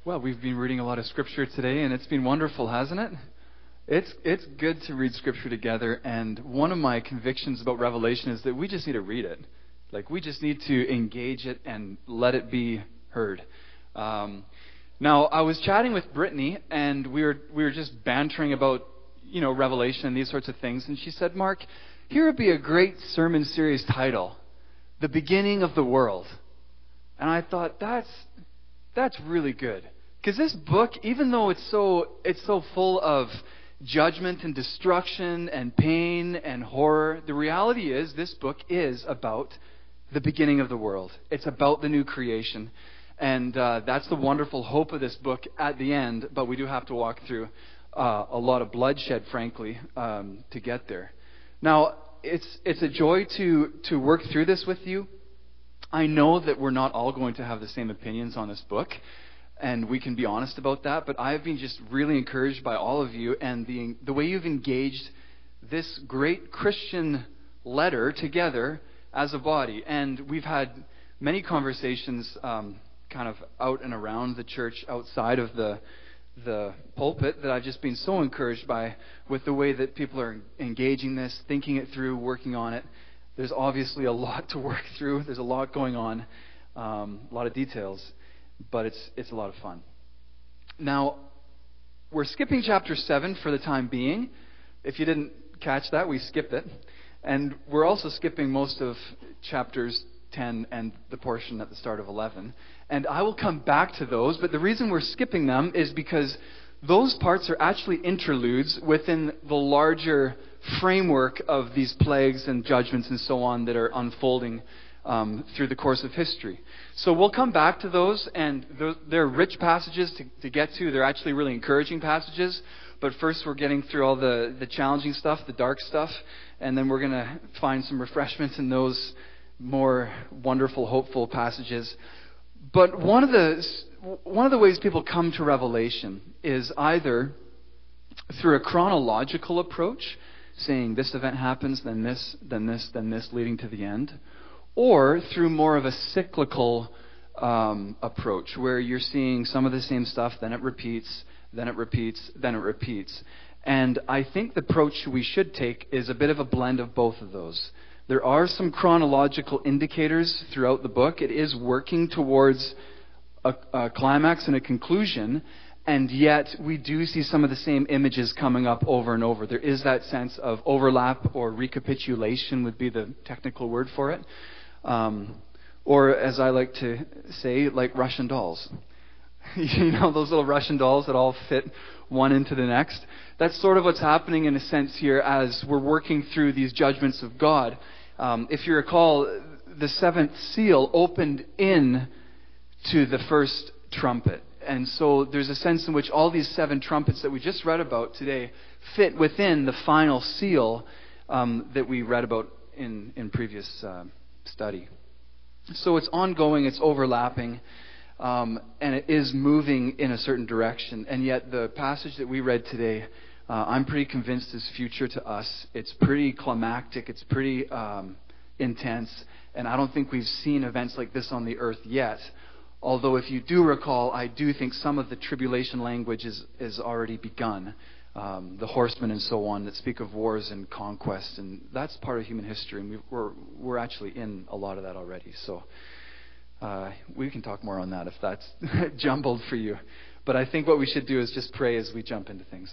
Well, we've been reading a lot of Scripture today, and it's been wonderful, hasn't it? It's good to read Scripture together, and one of my convictions about Revelation is that we just need to read it. Like, we just need to engage it and let it be heard. Now, I was chatting with Brittany, and we were just bantering about, Revelation and these sorts of things, and she said, Mark, here would be a great sermon series title, The Beginning of the World. And I thought, that's really good. Because this book, even though it's so full of judgment and destruction and pain and horror, the reality is this book is about the beginning of the world. It's about the new creation. And that's the wonderful hope of this book at the end, but we do have to walk through a lot of bloodshed, frankly, to get there. Now, it's a joy to work through this with you. I know that we're not all going to have the same opinions on this book, and we can be honest about that, but I've been just really encouraged by all of you and the way you've engaged this great Christian letter together as a body. And we've had many conversations kind of out and around the church outside of the pulpit that I've just been so encouraged by with the way that people are engaging this, thinking it through, working on it. There's obviously a lot to work through. There's a lot going on, a lot of details, but it's a lot of fun. Now, we're skipping chapter 7 for the time being. If you didn't catch that, we skipped it. And we're also skipping most of chapters 10 and the portion at the start of 11. And I will come back to those, but the reason we're skipping them is because those parts are actually interludes within the larger framework of these plagues and judgments and so on that are unfolding through the course of history. So we'll come back to those, and they're rich passages to get to. They're actually really encouraging passages. But first we're getting through all the challenging stuff, the dark stuff, and then we're going to find some refreshments in those more wonderful, hopeful passages. But one of the ways people come to Revelation is either through a chronological approach, saying this event happens, then this, then this, then this, leading to the end, or through more of a cyclical approach, where you're seeing some of the same stuff, then it repeats, then it repeats, then it repeats. And I think the approach we should take is a bit of a blend of both of those. There are some chronological indicators throughout the book. It is working towards a climax and a conclusion, and yet we do see some of the same images coming up over and over. There is that sense of overlap, or recapitulation would be the technical word for it. Or, as I like to say, like Russian dolls. Those little Russian dolls that all fit one into the next. That's sort of what's happening in a sense here as we're working through these judgments of God. If you recall, the seventh seal opened in to the first trumpet. And so there's a sense in which all these 7 trumpets that we just read about today fit within the final seal that we read about in previous study. So it's ongoing, it's overlapping, and it is moving in a certain direction. And yet the passage that we read today, I'm pretty convinced is future to us. It's pretty climactic, it's pretty intense, and I don't think we've seen events like this on the earth yet. Although if you do recall, I do think some of the tribulation language is already begun. The horsemen and so on that speak of wars and conquest, and that's part of human history, and we're actually in a lot of that already. So we can talk more on that if that's jumbled for you. But I think what we should do is just pray as we jump into things.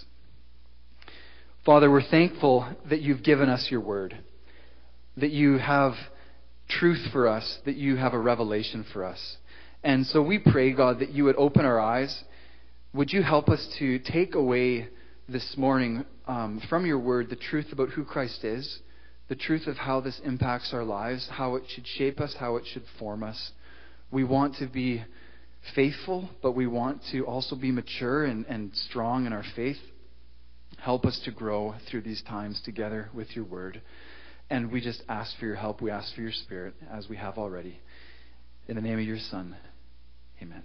Father, we're thankful that you've given us your word, that you have truth for us, that you have a revelation for us. And so we pray, God, that you would open our eyes. Would you help us to take away this morning from your word the truth about who Christ is, the truth of how this impacts our lives, how it should shape us, how it should form us. We want to be faithful, but we want to also be mature and strong in our faith. Help us to grow through these times together with your word. And we just ask for your help. We ask for your Spirit, as we have already. In the name of your Son, amen.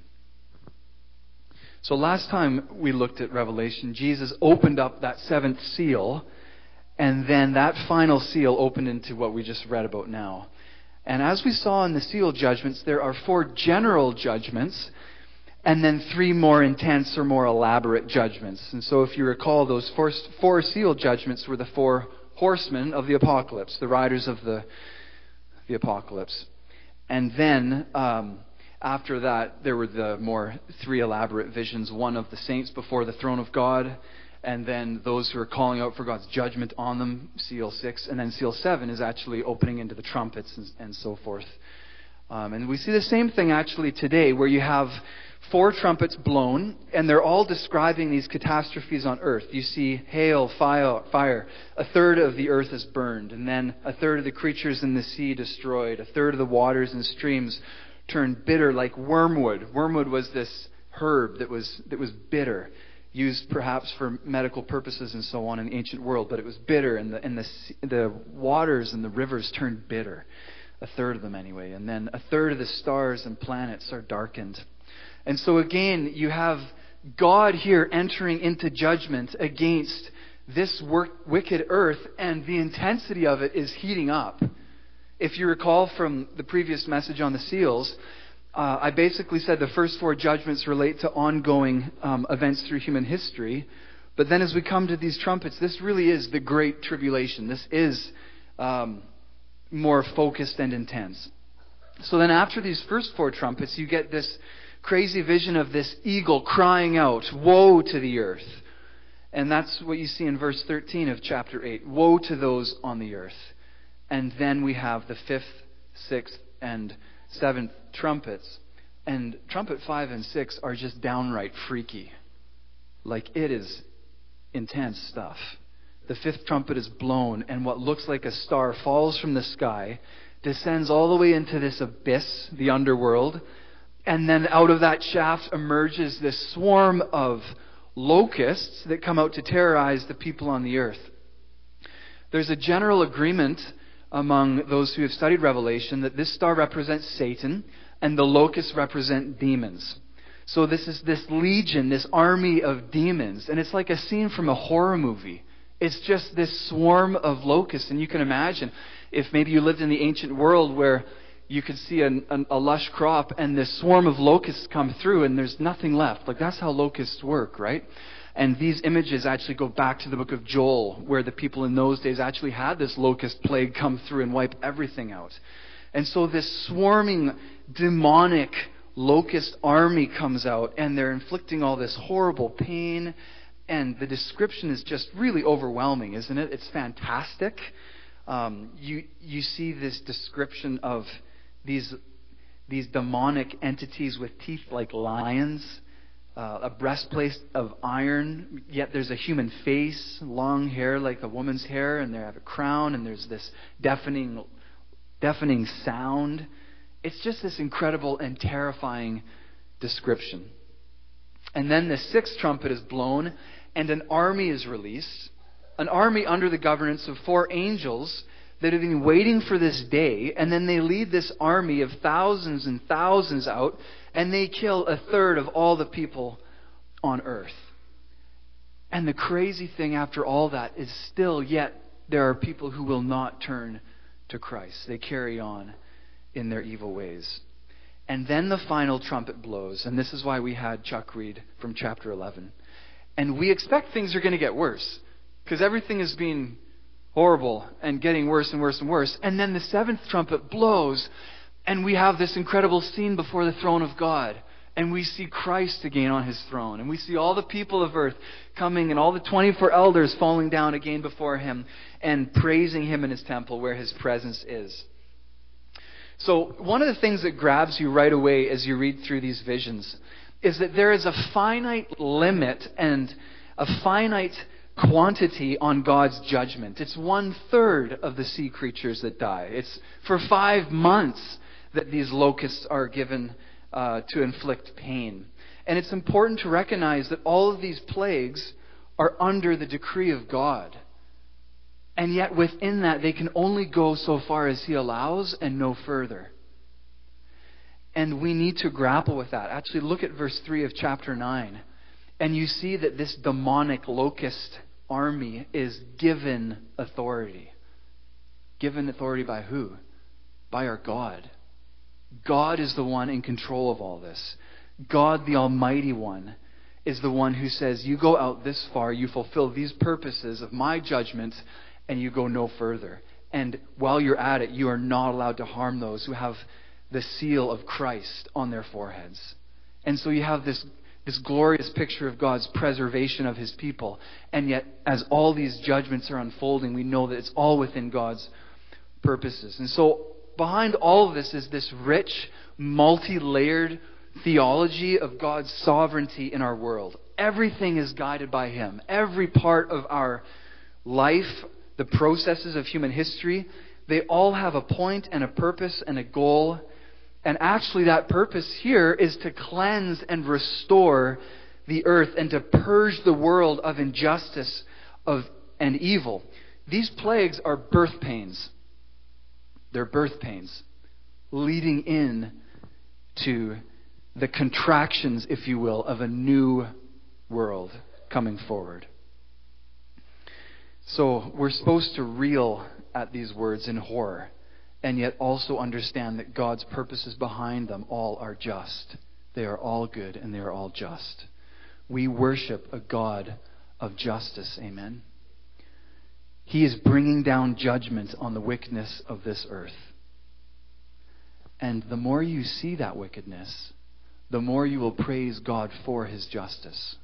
So last time we looked at Revelation, Jesus opened up that 7th seal, and then that final seal opened into what we just read about now. And as we saw in the seal judgments, there are 4 general judgments, and then 3 more intense or more elaborate judgments. And so if you recall, those first 4 seal judgments were the 4 horsemen of the apocalypse, the riders of the apocalypse. And then after that, there were the more 3 elaborate visions, one of the saints before the throne of God, and then those who are calling out for God's judgment on them, seal 6, and then seal 7 is actually opening into the trumpets and so forth. And we see the same thing actually today, where you have 4 trumpets blown, and they're all describing these catastrophes on earth. You see hail, fire. 1/3 of the earth is burned, and then 1/3 of the creatures in the sea destroyed. 1/3 of the waters and streams turned bitter like wormwood. Wormwood was this herb that was bitter, used perhaps for medical purposes and so on in the ancient world, but it was bitter, and the waters and the rivers turned bitter. 1/3 of them anyway. And then 1/3 of the stars and planets are darkened. And so again, you have God here entering into judgment against this wicked earth, and the intensity of it is heating up. If you recall from the previous message on the seals, I basically said the first 4 judgments relate to ongoing events through human history. But then as we come to these trumpets, this really is the Great Tribulation. This is more focused and intense. So then after these first 4 trumpets, you get this crazy vision of this eagle crying out, "Woe to the earth." And that's what you see in verse 13 of chapter 8. Woe to those on the earth. And then we have the 5th, 6th, and 7th trumpets. And trumpet 5 and 6 are just downright freaky. Like, it is intense stuff. The 5th trumpet is blown, and what looks like a star falls from the sky, descends all the way into this abyss, the underworld, and then out of that shaft emerges this swarm of locusts that come out to terrorize the people on the earth. There's a general agreement among those who have studied Revelation that this star represents Satan and the locusts represent demons. So this is this legion, this army of demons, and it's like a scene from a horror movie. It's just this swarm of locusts, and you can imagine if maybe you lived in the ancient world where you could see a lush crop and this swarm of locusts come through and there's nothing left. Like, that's how locusts work, right? And these images actually go back to the book of Joel, where the people in those days actually had this locust plague come through and wipe everything out. And so this swarming, demonic locust army comes out, and they're inflicting all this horrible pain. And the description is just really overwhelming, isn't it? It's fantastic. You see this description of these demonic entities with teeth like lions, a breastplate of iron, yet there's a human face, long hair like a woman's hair, and they have a crown, and there's this deafening sound. It's just this incredible and terrifying description. And then the 6th trumpet is blown, and an army is released, an army under the governance of 4 angels that have been waiting for this day, and then they lead this army of thousands and thousands out, and they kill 1/3 of all the people on earth. And the crazy thing after all that is still yet there are people who will not turn to Christ. They carry on in their evil ways. And then the final trumpet blows, and this is why we had Chuck read from chapter 11. And we expect things are going to get worse, because everything is being horrible and getting worse and worse and worse. And then the 7th trumpet blows, and we have this incredible scene before the throne of God. And we see Christ again on His throne. And we see all the people of earth coming, and all the 24 elders falling down again before Him and praising Him in His temple where His presence is. So one of the things that grabs you right away as you read through these visions is that there is a finite limit and a finite quantity on God's judgment. It's 1/3 of the sea creatures that die. It's for 5 months that these locusts are given to inflict pain. And it's important to recognize that all of these plagues are under the decree of God. And yet within that, they can only go so far as He allows and no further. And we need to grapple with that. Actually, look at verse 3 of chapter 9. And you see that this demonic locust army is given authority. Given authority by who? By our God. God is the one in control of all this. God, the Almighty One, is the one who says, you go out this far, you fulfill these purposes of my judgment, and you go no further. And while you're at it, you are not allowed to harm those who have the seal of Christ on their foreheads. And so you have this glorious picture of God's preservation of His people. And yet, as all these judgments are unfolding, we know that it's all within God's purposes. And so, behind all of this is this rich, multi-layered theology of God's sovereignty in our world. Everything is guided by Him. Every part of our life, the processes of human history, they all have a point and a purpose and a goal. And actually that purpose here is to cleanse and restore the earth and to purge the world of injustice and evil. These plagues are birth pains. They're birth pains leading in to the contractions, if you will, of a new world coming forward. So we're supposed to reel at these words in horror, and yet also understand that God's purposes behind them all are just. They are all good and they are all just. We worship a God of justice. Amen. He is bringing down judgment on the wickedness of this earth. And the more you see that wickedness, the more you will praise God for His justice.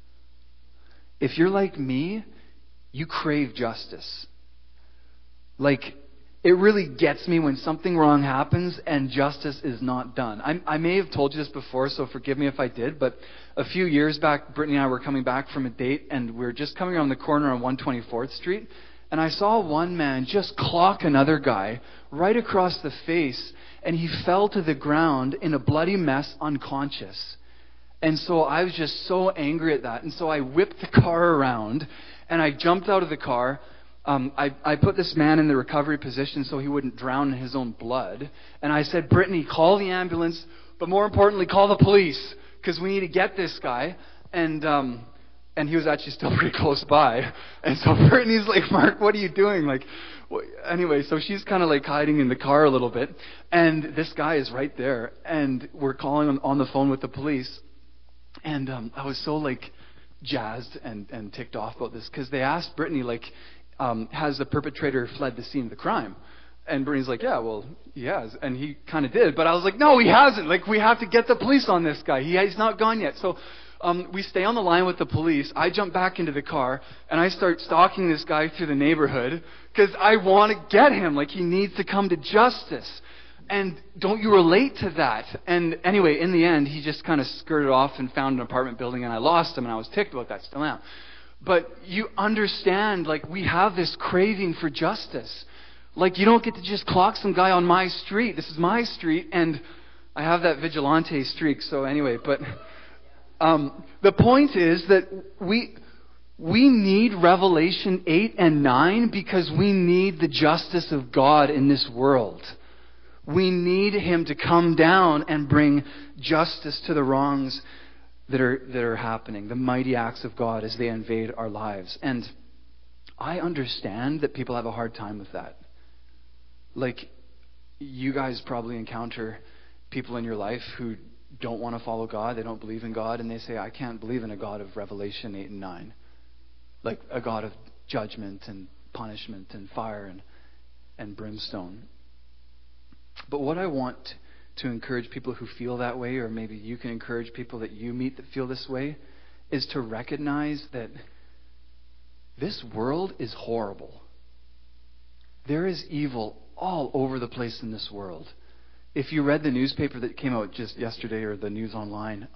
If you're like me, you crave justice. Like, it really gets me when something wrong happens and justice is not done. I may have told you this before, so forgive me if I did, but a few years back, Brittany and I were coming back from a date, and we were just coming around the corner on 124th Street, and I saw one man just clock another guy right across the face, and he fell to the ground in a bloody mess, unconscious. And so I was just so angry at that, and so I whipped the car around, and I jumped out of the car. I put this man in the recovery position so he wouldn't drown in his own blood. And I said, Brittany, call the ambulance, but more importantly, call the police, because we need to get this guy. And he was actually still pretty close by. And so Brittany's like, Mark, what are you doing? Like, anyway, so she's kind of like hiding in the car a little bit. And this guy is right there. And we're calling on the phone with the police. And I was so like jazzed and ticked off about this, because they asked Brittany, like, has the perpetrator fled the scene of the crime? And Brittany's like, yeah, well, he has. And he kind of did. But I was like, no, he hasn't. Like, we have to get the police on this guy. He's not gone yet. So we stay on the line with the police. I jump back into the car, and I start stalking this guy through the neighborhood because I want to get him. Like, he needs to come to justice. And don't you relate to that? And anyway, in the end, he just kind of skirted off and found an apartment building, and I lost him, and I was ticked about that, still am. But you understand, like, we have this craving for justice. Like, you don't get to just clock some guy on my street. This is my street, and I have that vigilante streak. So anyway, but the point is that we need Revelation 8 and 9 because we need the justice of God in this world. We need Him to come down and bring justice to the wrongs that are happening, the mighty acts of God as they invade our lives. And I understand that people have a hard time with that. Like, you guys probably encounter people in your life who don't want to follow God, they don't believe in God, and they say, I can't believe in a God of Revelation 8 and 9. Like a God of judgment and punishment and fire and brimstone. But what I want to encourage people who feel that way, or maybe you can encourage people that you meet that feel this way, is to recognize that this world is horrible. There is evil all over the place in this world. If you read the newspaper that came out just yesterday, or the news online,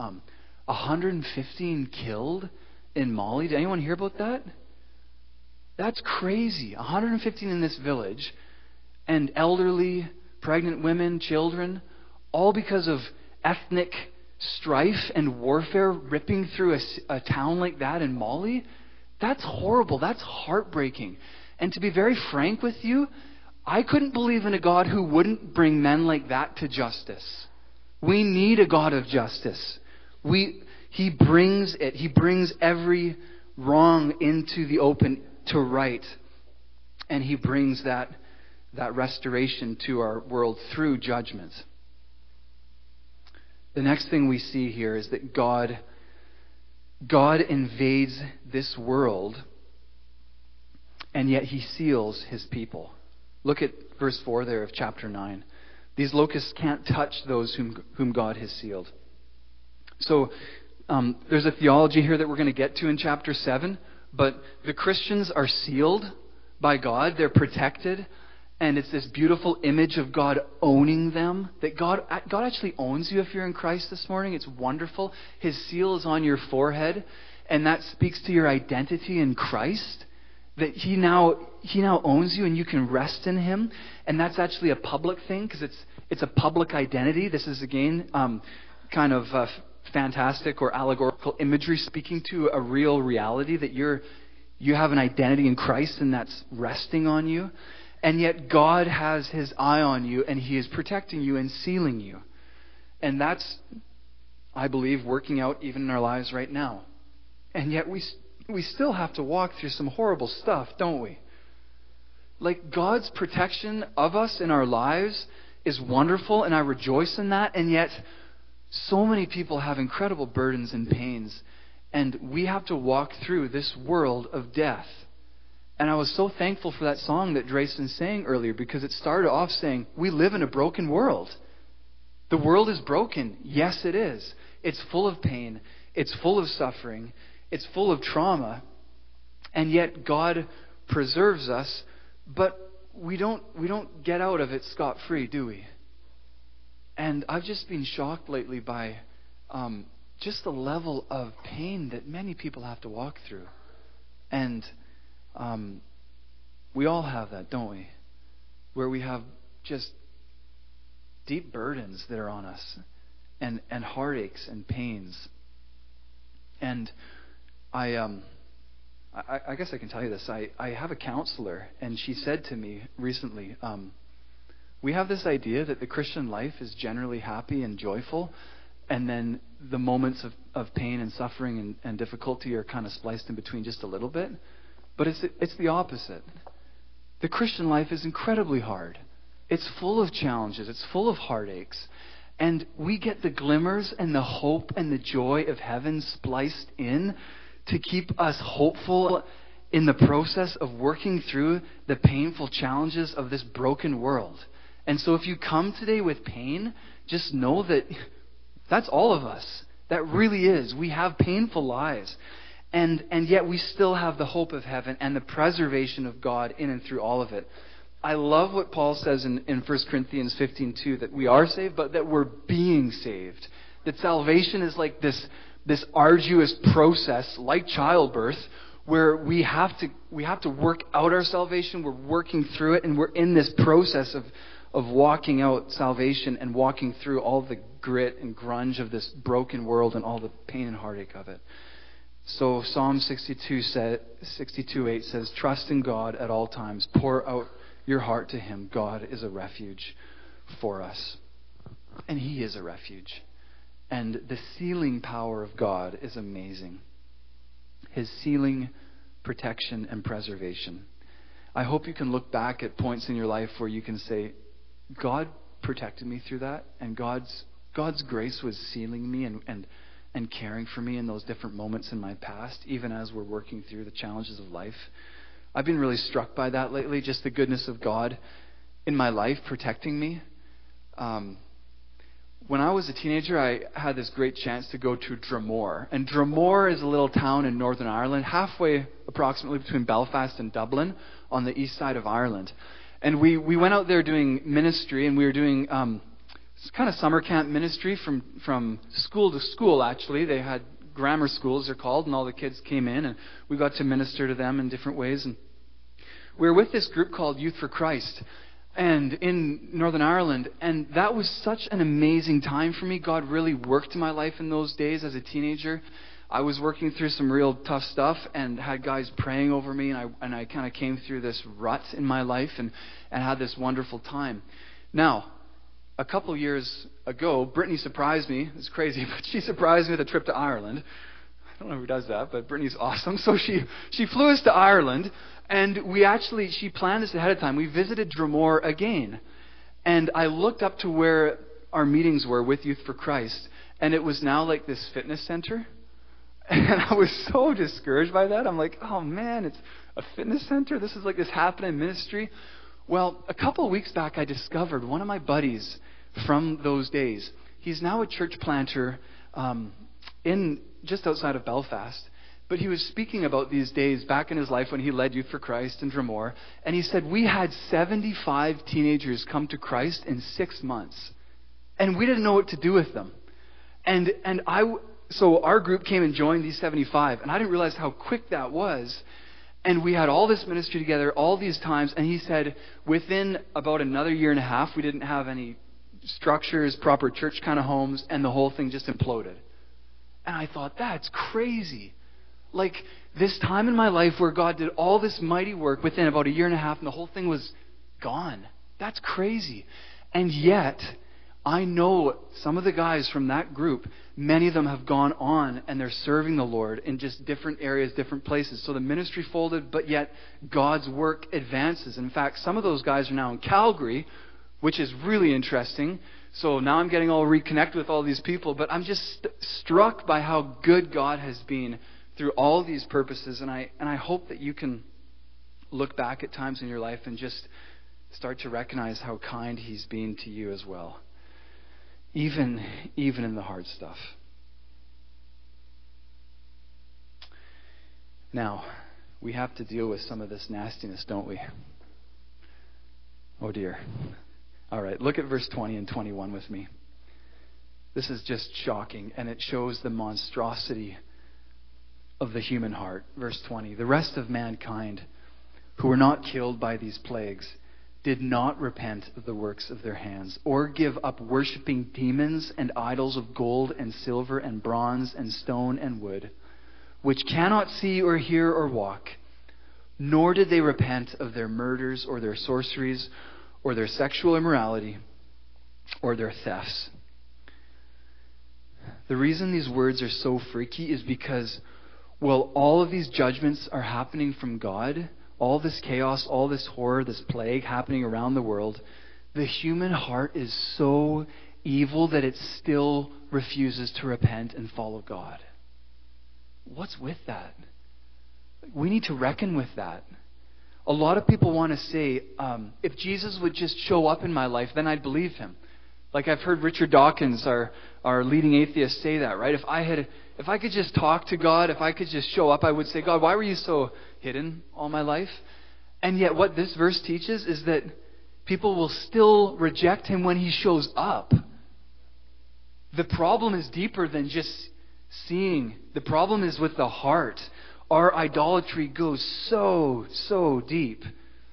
115 killed in Mali. Did anyone hear about that? That's crazy. 115 in this village, and elderly, pregnant women, children, all because of ethnic strife and warfare ripping through a town like that in Mali. That's horrible. That's heartbreaking. And to be very frank with you, I couldn't believe in a God who wouldn't bring men like that to justice. We need a God of justice. He brings it. He brings every wrong into the open to right. And He brings that restoration to our world through judgment. The next thing we see here is that God invades this world, and yet he seals his people. Look at verse 4 there of chapter 9. These locusts can't touch those whom God has sealed. So there's a theology here that we're going to get to in chapter 7, but the Christians are sealed by God. They're protected. And it's this beautiful image of God owning them. That God actually owns you if you're in Christ this morning. It's wonderful. His seal is on your forehead. And that speaks to your identity in Christ. That He now owns you and you can rest in Him. And that's actually a public thing because it's a public identity. This is again kind of fantastic or allegorical imagery speaking to a real reality that you have an identity in Christ and that's resting on you. And yet God has His eye on you and He is protecting you and sealing you. And that's, I believe, working out even in our lives right now. And yet we still have to walk through some horrible stuff, don't we? Like God's protection of us in our lives is wonderful and I rejoice in that. And yet so many people have incredible burdens and pains. And we have to walk through this world of death. And I was so thankful for that song that Drayson sang earlier because it started off saying, we live in a broken world. The world is broken. Yes, it is. It's full of pain. It's full of suffering. It's full of trauma. And yet God preserves us, but we don't get out of it scot-free, do we? And I've just been shocked lately by just the level of pain that many people have to walk through. And we all have that, don't we? Where we have just deep burdens that are on us and heartaches and pains. And I guess I can tell you this. I have a counselor, and she said to me recently, we have this idea that the Christian life is generally happy and joyful, and then the moments of pain and suffering and difficulty are kind of spliced in between just a little bit. But it's the opposite. The Christian life is incredibly hard. It's full of challenges. It's full of heartaches. And we get the glimmers and the hope and the joy of heaven spliced in to keep us hopeful in the process of working through the painful challenges of this broken world. And so if you come today with pain, just know that that's all of us. That really is. We have painful lives. And yet we still have the hope of heaven and the preservation of God in and through all of it. I love what Paul says in 1 Corinthians 15:2, that we are saved, but that we're being saved. That salvation is like this arduous process, like childbirth, where we have to work out our salvation. We're working through it, and we're in this process of walking out salvation and walking through all the grit and grunge of this broken world and all the pain and heartache of it. So Psalm 62:8 says, "Trust in God at all times. Pour out your heart to Him. God is a refuge for us." And He is a refuge. And the sealing power of God is amazing. His sealing protection and preservation. I hope you can look back at points in your life where you can say, God protected me through that, and God's grace was sealing me and caring for me in those different moments in my past, even as we're working through the challenges of life. I've been really struck by that lately, just the goodness of God in my life protecting me. When I was a teenager, I had this great chance to go to Dromore. And Dromore is a little town in Northern Ireland, halfway approximately between Belfast and Dublin, on the east side of Ireland. And we went out there doing ministry, and we were doing kind of summer camp ministry from school to school, actually. They had grammar schools, they're called, and all the kids came in, and we got to minister to them in different ways. And we were with this group called Youth for Christ, and in Northern Ireland, and that was such an amazing time for me. God really worked in my life in those days as a teenager. I was working through some real tough stuff and had guys praying over me, and I kind of came through this rut in my life and had this wonderful time. Now, a couple years ago, Brittany surprised me. It's crazy, but she surprised me with a trip to Ireland. I don't know who does that, but Brittany's awesome. So she flew us to Ireland, and she planned this ahead of time. We visited Dromore again, and I looked up to where our meetings were with Youth for Christ, And it was now like this fitness center. And I was so discouraged by that. I'm like, oh man, it's a fitness center? This is like this happening ministry? Well, a couple of weeks back, I discovered one of my buddies from those days. He's now a church planter in just outside of Belfast. But he was speaking about these days back in his life when he led Youth for Christ in Drumore. And he said, we had 75 teenagers come to Christ in 6 months. And we didn't know what to do with them. So our group came and joined these 75. And I didn't realize how quick that was. And we had all this ministry together all these times. And he said, within about another year and a half, we didn't have any structures, proper church kind of homes. And the whole thing just imploded. And I thought, that's crazy. Like this time in my life where God did all this mighty work within about a year and a half and the whole thing was gone. That's crazy. And yet, I know some of the guys from that group, many of them have gone on and they're serving the Lord in just different areas, different places. So the ministry folded, but yet God's work advances. In fact, some of those guys are now in Calgary, which is really interesting. So now I'm getting all reconnected with all these people, but I'm just struck by how good God has been through all these purposes, and I hope that you can look back at times in your life and just start to recognize how kind He's been to you as well, even in the hard stuff. Now, we have to deal with some of this nastiness, don't we? Oh dear. All right, look at verse 20 and 21 with me. This is just shocking, and it shows the monstrosity of the human heart. Verse 20, the rest of mankind who were not killed by these plagues did not repent of the works of their hands, or give up worshipping demons and idols of gold and silver and bronze and stone and wood, which cannot see or hear or walk, nor did they repent of their murders or their sorceries or their sexual immorality or their thefts. The reason these words are so freaky is because well, all of these judgments are happening from God. All this chaos, all this horror, this plague happening around the world. The human heart is so evil that it still refuses to repent and follow God. What's with that? We need to reckon with that. A lot of people want to say, if Jesus would just show up in my life, then I'd believe Him. Like I've heard Richard Dawkins, our leading atheist, say that, right? If I could just talk to God, if I could just show up, I would say, God, why were you so hidden all my life? And yet what this verse teaches is that people will still reject Him when He shows up. The problem is deeper than just seeing. The problem is with the heart. Our idolatry goes so deep.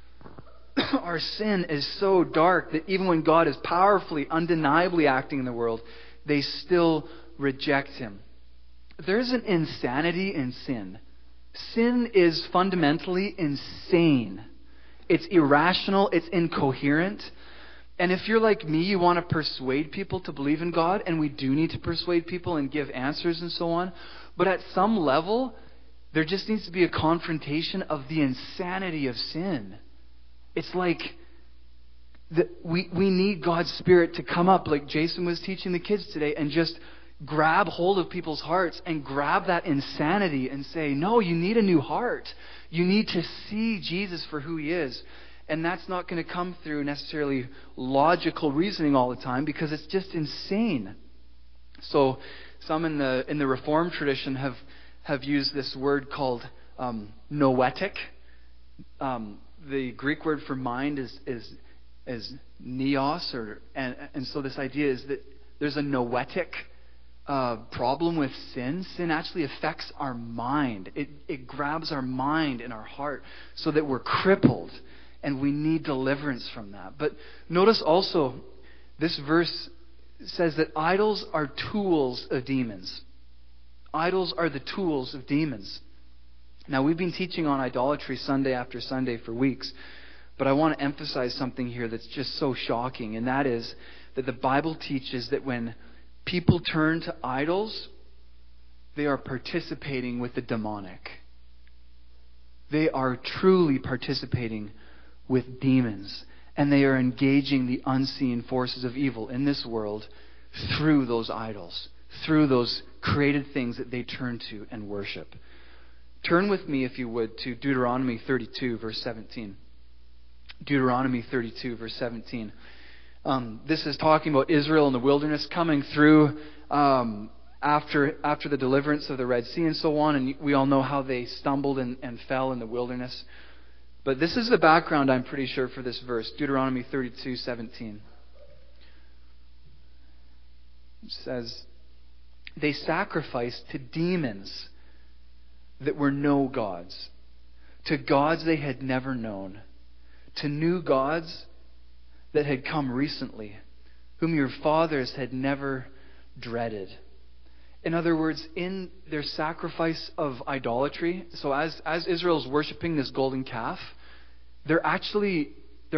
Our sin is so dark that even when God is powerfully, undeniably acting in the world, they still reject Him. There's an insanity in sin. Sin is fundamentally insane. It's irrational. It's incoherent. And if you're like me, you want to persuade people to believe in God, and we do need to persuade people and give answers and so on. But at some level, there just needs to be a confrontation of the insanity of sin. It's like we need God's Spirit to come up, like Jason was teaching the kids today, and just grab hold of people's hearts and grab that insanity and say, no, you need a new heart. You need to see Jesus for who He is. And that's not going to come through necessarily logical reasoning all the time, because it's just insane. So some in the Reformed tradition have used this word called noetic. The Greek word for mind is neos, and so this idea is that there's a noetic problem with sin. Sin actually affects our mind. It grabs our mind and our heart so that we're crippled, and we need deliverance from that. But notice also, this verse says that idols are tools of demons. Idols are the tools of demons. Now, we've been teaching on idolatry Sunday after Sunday for weeks, but I want to emphasize something here that's just so shocking, and that is that the Bible teaches that when people turn to idols, they are participating with the demonic. They are truly participating with demons, and they are engaging the unseen forces of evil in this world through those idols, through those created things that they turn to and worship. Turn with me, if you would, to Deuteronomy 32, verse 17. Deuteronomy 32, verse 17. This is talking about Israel in the wilderness coming through after the deliverance of the Red Sea and so on. And we all know how they stumbled and fell in the wilderness. But this is the background, I'm pretty sure, for this verse. Deuteronomy 32, 17. It says, they sacrificed to demons that were no gods, to gods they had never known, to new gods that had come recently, whom your fathers had never dreaded. In other words, in their sacrifice of idolatry, so as Israel's worshiping this golden calf, they're actually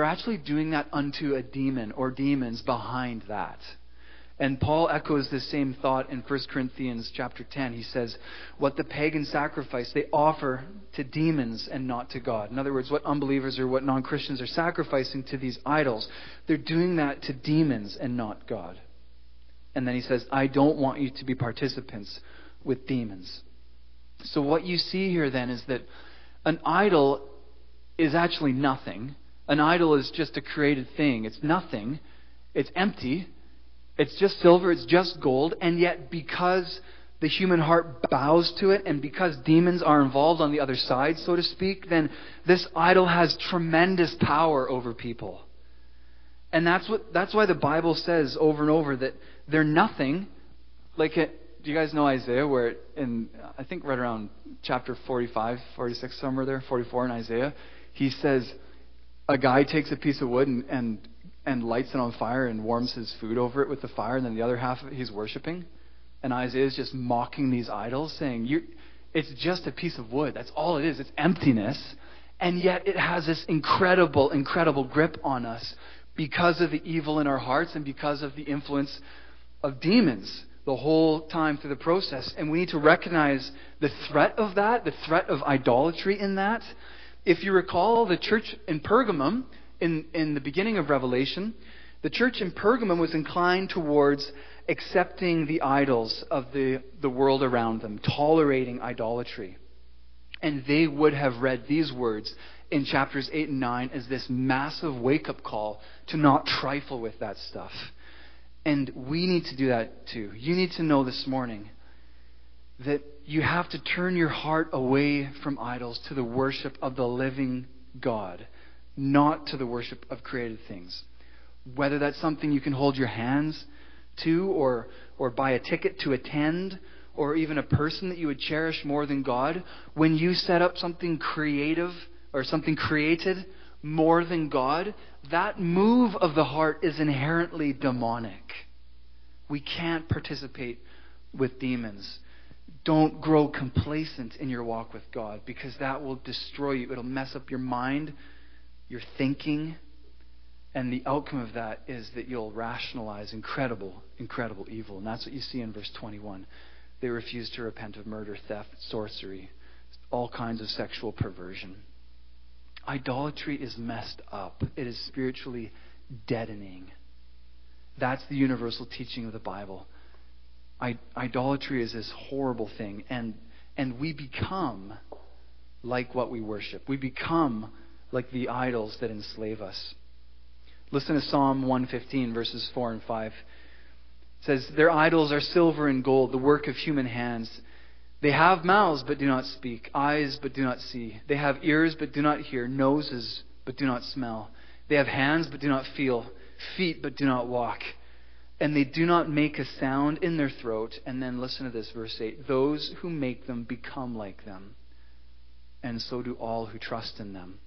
doing that unto a demon or demons behind that. And Paul echoes this same thought in 1 Corinthians chapter 10. He says, what the pagans sacrifice, they offer to demons and not to God. In other words, what unbelievers or what non-Christians are sacrificing to these idols, they're doing that to demons and not God. And then he says, I don't want you to be participants with demons. So what you see here then is that an idol is actually nothing. An idol is just a created thing. It's nothing. It's empty. It's just silver, it's just gold, and yet because the human heart bows to it, and because demons are involved on the other side, so to speak, then this idol has tremendous power over people. And that's why the Bible says over and over that they're nothing. Do you guys know Isaiah, where I think right around chapter 45, 46, somewhere there, 44 in Isaiah, he says a guy takes a piece of wood and lights it on fire and warms his food over it with the fire, and then the other half of it he's worshiping. And Isaiah is just mocking these idols, saying, it's just a piece of wood. That's all it is. It's emptiness. And yet it has this incredible, incredible grip on us because of the evil in our hearts and because of the influence of demons the whole time through the process. And we need to recognize the threat of that, the threat of idolatry in that. If you recall, the church in Pergamum, in the beginning of Revelation, the church in Pergamum was inclined towards accepting the idols of the world around them, tolerating idolatry. And they would have read these words in chapters 8 and 9 as this massive wake-up call to not trifle with that stuff. And we need to do that too. You need to know this morning that you have to turn your heart away from idols to the worship of the living God, not to the worship of created things. Whether that's something you can hold your hands to, or buy a ticket to attend, or even a person that you would cherish more than God, when you set up something creative or something created more than God, that move of the heart is inherently demonic. We can't participate with demons. Don't grow complacent in your walk with God, because that will destroy you. It'll mess up your mind, your thinking, and the outcome of that is that you'll rationalize incredible, incredible evil. And that's what you see in verse 21. They refuse to repent of murder, theft, sorcery, all kinds of sexual perversion. Idolatry is messed up. It is spiritually deadening. That's the universal teaching of the Bible. Idolatry is this horrible thing, and we become like what we worship. We become like the idols that enslave us. Listen to Psalm 115, verses 4 and 5. It says, their idols are silver and gold, the work of human hands. They have mouths but do not speak, eyes but do not see. They have ears but do not hear, noses but do not smell. They have hands but do not feel, feet but do not walk. And they do not make a sound in their throat. And then listen to this, verse 8. Those who make them become like them, and so do all who trust in them.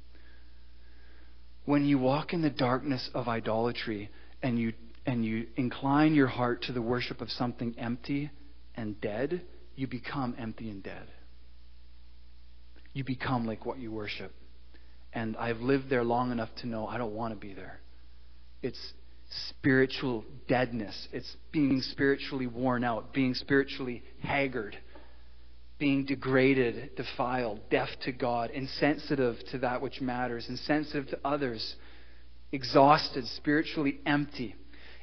When you walk in the darkness of idolatry and you incline your heart to the worship of something empty and dead, you become empty and dead. You become like what you worship. And I've lived there long enough to know I don't want to be there. It's spiritual deadness. It's being spiritually worn out, being spiritually haggard, being degraded, defiled, deaf to God, insensitive to that which matters, insensitive to others, exhausted, spiritually empty.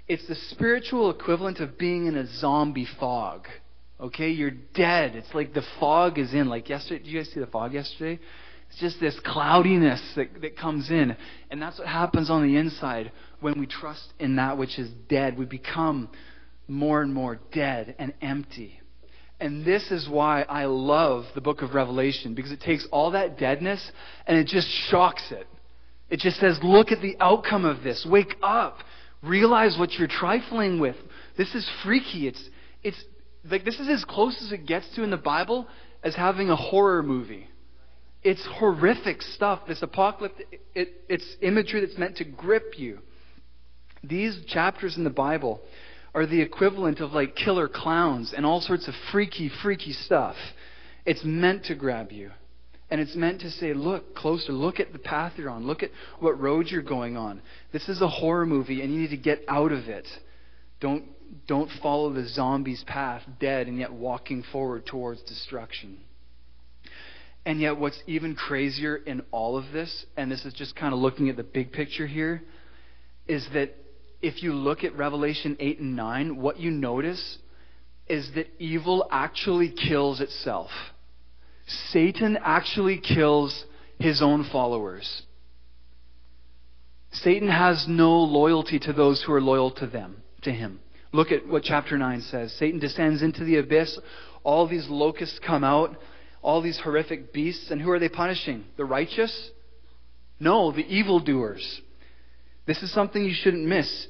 It's the spiritual equivalent of being in a zombie fog. Okay, you're dead. It's like the fog is in. Like yesterday, did you guys see the fog yesterday? It's just this cloudiness that comes in. And that's what happens on the inside when we trust in that which is dead. We become more and more dead and empty. And this is why I love the book of Revelation, because it takes all that deadness and it just shocks it. It just says, look at the outcome of this. Wake up. Realize what you're trifling with. This is freaky. It's like this is as close as it gets to in the Bible as having a horror movie. It's horrific stuff. This apocalypse, it's imagery that's meant to grip you. These chapters in the Bible are the equivalent of like killer clowns and all sorts of freaky stuff. It's meant to grab you. And it's meant to say, look closer, look at the path you're on, look at what road you're going on. This is a horror movie and you need to get out of it. Don't follow the zombie's path, dead and yet walking forward towards destruction. And yet what's even crazier in all of this, and this is just kind of looking at the big picture here, is that if you look at Revelation 8 and 9, what you notice is that evil actually kills itself. Satan actually kills his own followers. Satan has no loyalty to those who are loyal to him. Look at what chapter 9 says. Satan descends into the abyss. All these locusts come out. All these horrific beasts. And who are they punishing? The righteous? No, the evildoers. This is something you shouldn't miss.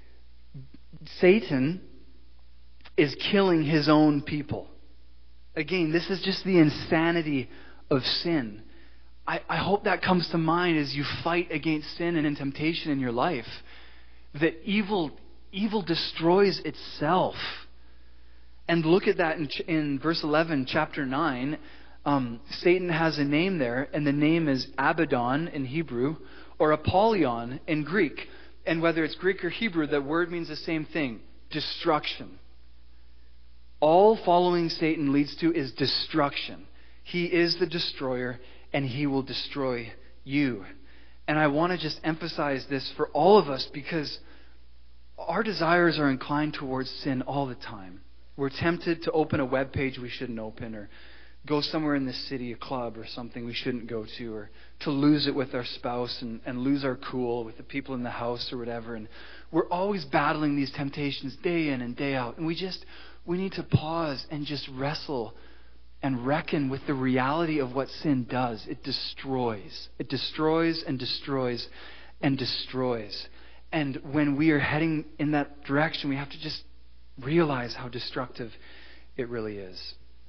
Satan is killing his own people. Again, this is just the insanity of sin. I hope that comes to mind as you fight against sin and in temptation in your life. That evil destroys itself. And look at that in verse 11, chapter 9. Satan has a name there, and the name is Abaddon in Hebrew, or Apollyon in Greek. And whether it's Greek or Hebrew, the word means the same thing: destruction. All following Satan leads to is destruction. He is the destroyer, and he will destroy you. And I want to just emphasize this for all of us, because our desires are inclined towards sin all the time. We're tempted to open a web page we shouldn't open, or go somewhere in the city, a club or something we shouldn't go to, or to lose it with our spouse and lose our cool with the people in the house or whatever. And we're always battling these temptations day in and day out. And we need to pause and just wrestle and reckon with the reality of what sin does. It destroys. It destroys and destroys and destroys. And when we are heading in that direction, we have to just realize how destructive it really is.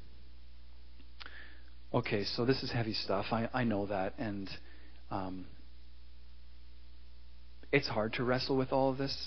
Okay, so this is heavy stuff. I know that. And it's hard to wrestle with all of this.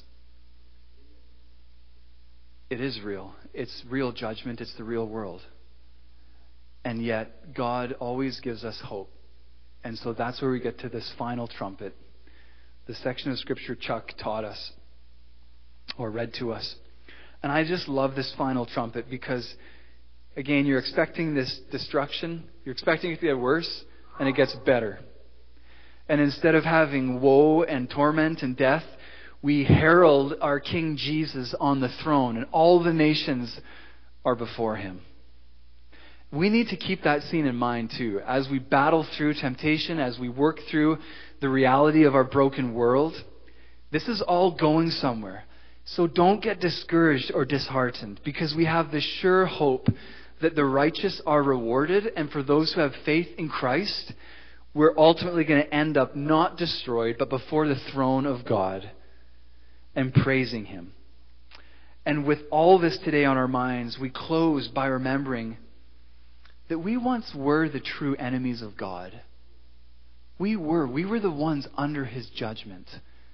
It is real. It's real judgment. It's the real world. And yet, God always gives us hope. And so that's where we get to this final trumpet. The section of Scripture Chuck taught us, or read to us. And I just love this final trumpet because, again, you're expecting this destruction. You're expecting it to get worse, and it gets better. And instead of having woe and torment and death, we herald our King Jesus on the throne, and all the nations are before him. We need to keep that scene in mind too, as we battle through temptation, as we work through the reality of our broken world. This is all going somewhere. So don't get discouraged or disheartened, because we have the sure hope that the righteous are rewarded, and for those who have faith in Christ, we're ultimately going to end up not destroyed, but before the throne of God and praising him. And with all this today on our minds, we close by remembering that we once were the true enemies of God. We were the ones under his judgment.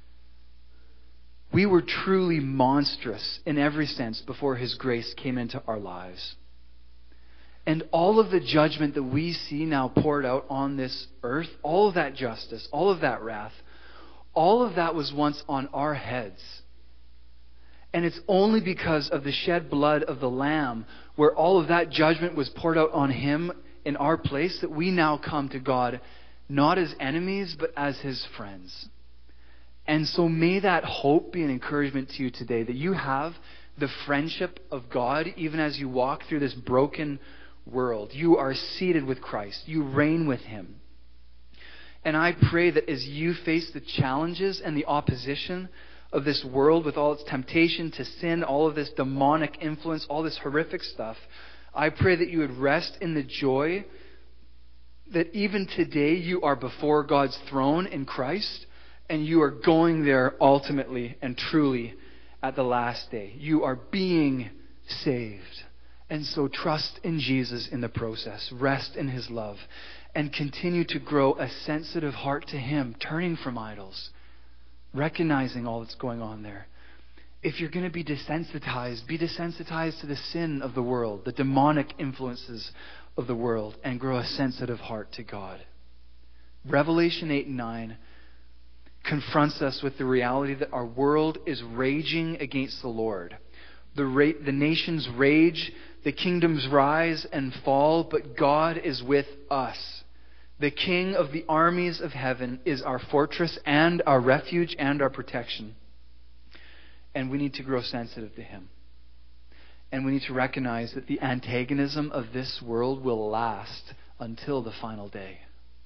We were truly monstrous in every sense before his grace came into our lives. And all of the judgment that we see now poured out on this earth, all of that justice, all of that wrath, all of that was once on our heads. And it's only because of the shed blood of the Lamb, where all of that judgment was poured out on him in our place, that we now come to God not as enemies, but as his friends. And so may that hope be an encouragement to you today, that you have the friendship of God even as you walk through this broken world. You are seated with Christ. You reign with Him. And I pray that as you face the challenges and the opposition of this world with all its temptation to sin, all of this demonic influence, all this horrific stuff, I pray that you would rest in the joy that even today you are before God's throne in Christ, and you are going there ultimately and truly at the last day. You are being saved. And so trust in Jesus in the process. Rest in His love. And continue to grow a sensitive heart to Him, turning from idols, recognizing all that's going on there. If you're going to be desensitized to the sin of the world, the demonic influences of the world, and grow a sensitive heart to God. Revelation 8 and 9 confronts us with the reality that our world is raging against the Lord. The nations rage, the kingdoms rise and fall, but God is with us. The King of the armies of heaven is our fortress and our refuge and our protection. And we need to grow sensitive to Him. And we need to recognize that the antagonism of this world will last until the final day.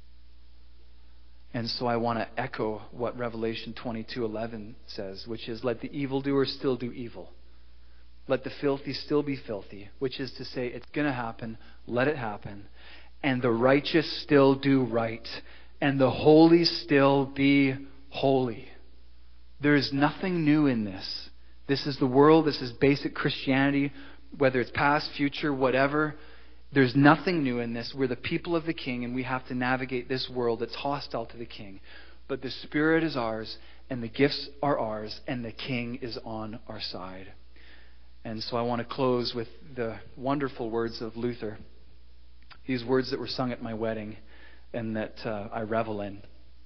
And so I want to echo what Revelation 22:11 says, which is, let the evildoer still do evil. Let the filthy still be filthy, which is to say, it's going to happen, let it happen. And the righteous still do right. And the holy still be holy. There is nothing new in this. This is the world, this is basic Christianity, whether it's past, future, whatever. There's nothing new in this. We're the people of the King, and we have to navigate this world that's hostile to the King. But the Spirit is ours, and the gifts are ours, and the King is on our side. And so I want to close with the wonderful words of Luther. These words that were sung at my wedding and that I revel in.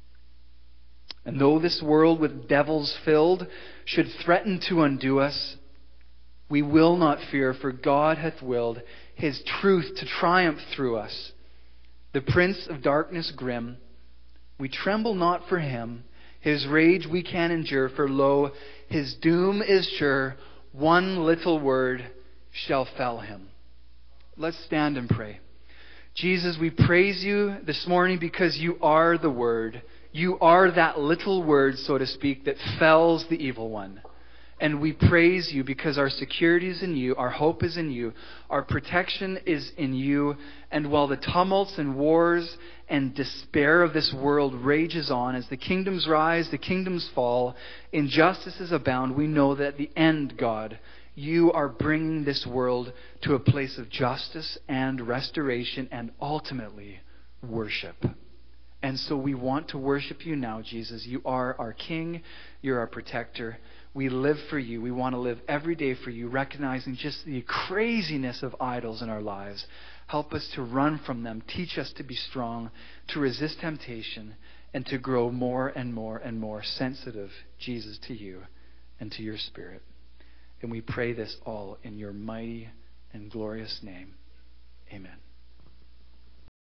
And though this world with devils filled should threaten to undo us, we will not fear, for God hath willed His truth to triumph through us. The prince of darkness grim, we tremble not for him. His rage we can endure, for lo, his doom is sure. One little word shall fell him. Let's stand and pray. Jesus, we praise You this morning because You are the Word. You are that little word, so to speak, that fells the evil one. And we praise You because our security is in You, our hope is in You, our protection is in You. And while the tumults and wars and despair of this world rages on, as the kingdoms rise, the kingdoms fall, injustices abound, we know that at the end, God, You are bringing this world to a place of justice and restoration and ultimately worship. And so we want to worship You now, Jesus. You are our King. You're our protector. We live for You. We want to live every day for You, recognizing just the craziness of idols in our lives. Help us to run from them. Teach us to be strong, to resist temptation, and to grow more and more and more sensitive, Jesus, to You and to Your Spirit. And we pray this all in Your mighty and glorious name. Amen.